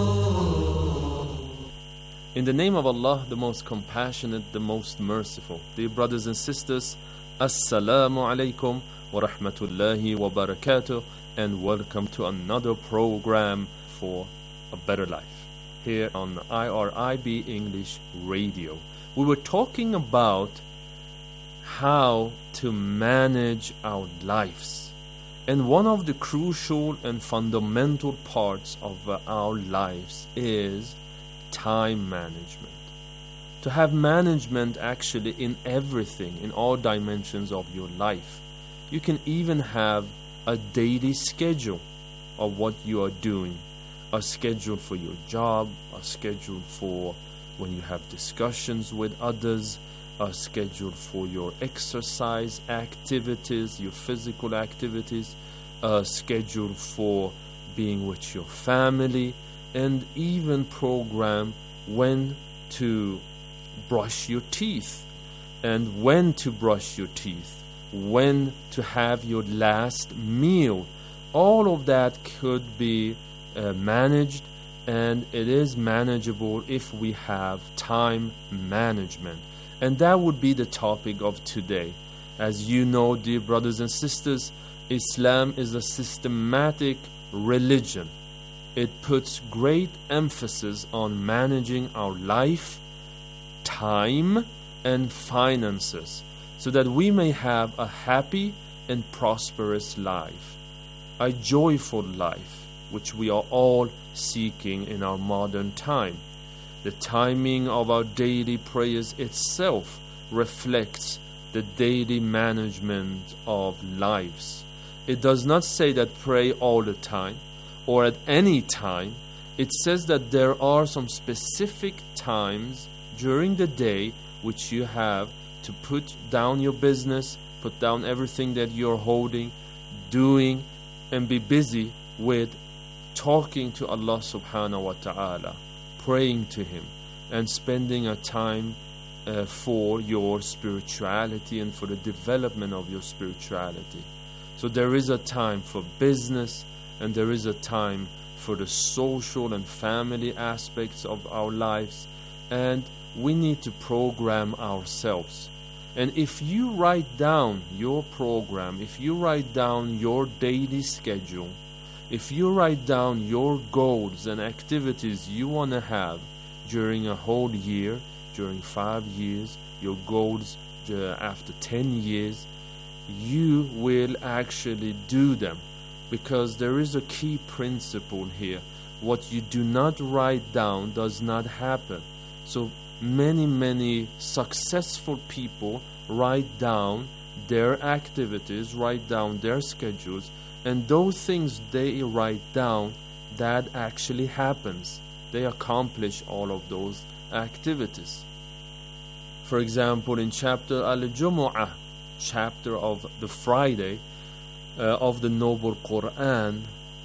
[SPEAKER 7] In the name of Allah, the most compassionate, the most merciful. Dear brothers and sisters, Assalamu alaikum wa rahmatullahi wa barakatuh, and welcome to another program for a better life here on I R I B English Radio. We were talking about how to manage our lives. And one of the crucial and fundamental parts of uh, our lives is time management. To have management actually in everything, in all dimensions of your life. You can even have a daily schedule of what you are doing. A schedule for your job, a schedule for when you have discussions with others, a schedule for your exercise activities, your physical activities, a schedule for being with your family, and even program when to brush your teeth, and when to brush your teeth, when to have your last meal. All of that could be uh, managed, and it is manageable if we have time management. And that would be the topic of today. As you know, dear brothers and sisters, Islam is a systematic religion. It puts great emphasis on managing our life, time, and finances, so that we may have a happy and prosperous life, a joyful life, which we are all seeking in our modern time. The timing of our daily prayers itself reflects the daily management of lives. It does not say that pray all the time or at any time. It says that there are some specific times during the day which you have to put down your business, put down everything that you're holding, doing, and be busy with talking to Allah subhanahu wa ta'ala, praying to Him, and spending a time uh, for your spirituality and for the development of your spirituality. So there is a time for business, and there is a time for the social and family aspects of our lives, and we need to program ourselves. And if you write down your program, if you write down your daily schedule, if you write down your goals and activities you want to have during a whole year, during five years, your goals uh, after ten years, you will actually do them. Because there is a key principle here. What you do not write down does not happen. So many, many successful people write down their activities, write down their schedules, and those things they write down, that actually happens. They accomplish all of those activities. For example, in chapter Al-Jumu'ah, chapter of the Friday uh, of the Noble Quran,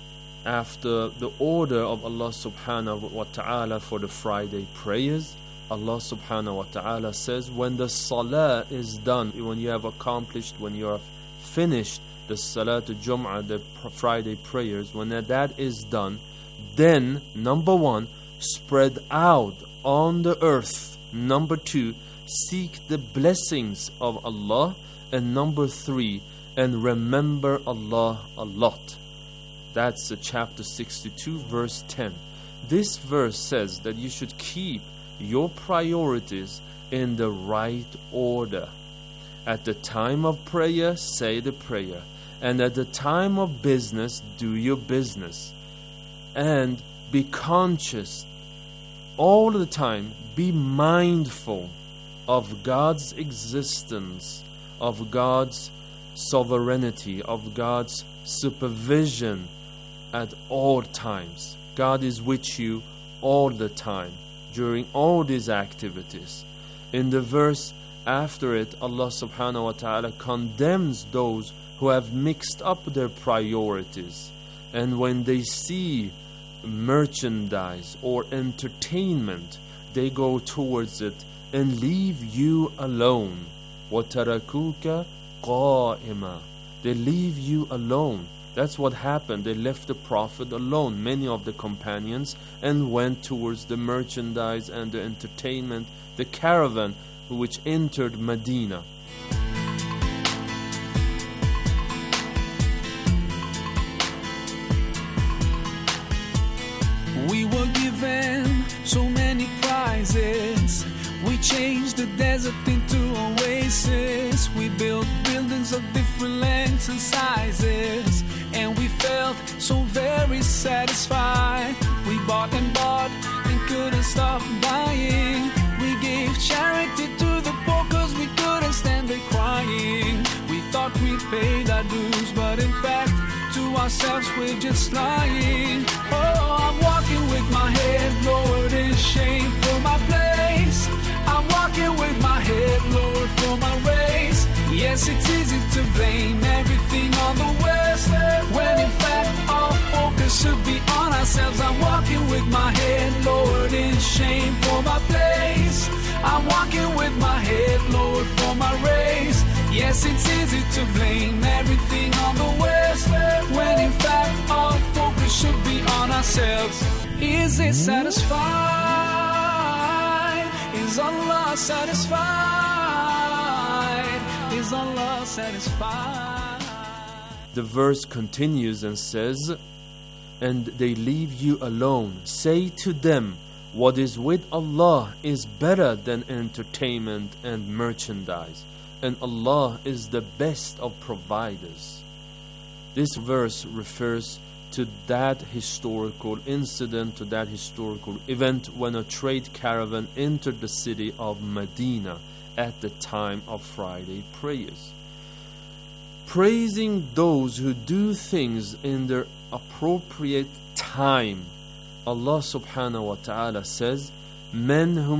[SPEAKER 7] after the order of Allah subhanahu wa ta'ala for the Friday prayers, Allah subhanahu wa ta'ala says, when the salah is done, when you have accomplished, when you have finished the Salatul Jum'ah, the Friday prayers, when that is done, then, number one, spread out on the earth. Number two, seek the blessings of Allah. And number three, and remember Allah a lot. That's uh, chapter sixty-two, verse ten. This verse says that you should keep your priorities in the right order. At the time of prayer, say the prayer. And at the time of business, do your business. And be conscious all the time. Be mindful of God's existence, of God's sovereignty, of God's supervision at all times. God is with you all the time during all these activities. In the verse after it, Allah subhanahu wa ta'ala condemns those who have mixed up their priorities, and when they see merchandise or entertainment, they go towards it and leave you alone. وَتَرَكُوكَ قَائِمًا. They leave you alone. That's what happened. They left the Prophet alone, many of the companions, and went towards the merchandise and the entertainment, the caravan which entered Medina.
[SPEAKER 6] We were given so many prizes. We changed the desert into oasis. We built buildings of different lengths and sizes, and we felt so very satisfied. We bought and bought and couldn't stop buying. We gave charity to the poor cause we couldn't stand there crying. We thought we'd paid our dues, but in fact to ourselves we're just lying. Oh, I'm walking with my head lowered in shame for my place. I'm walking with my head lowered for my race. Yes, it's easy to blame everything on the West, when in fact our focus should be on ourselves. I'm walking with my head lowered in shame for my place. I'm walking with my head lowered for my race. Yes, it's easy to blame everything on the West, when in fact our focus should be on ourselves. Is it satisfied? Is Allah satisfied? Is Allah satisfied?
[SPEAKER 7] The verse continues and says, and they leave you alone. Say to them, what is with Allah is better than entertainment and merchandise, and Allah is the best of providers. This verse refers to that historical incident, to that historical event when a trade caravan entered the city of Medina at the time of Friday prayers. Praising those who do things in their appropriate time. Allah subhanahu wa ta'ala says, men whom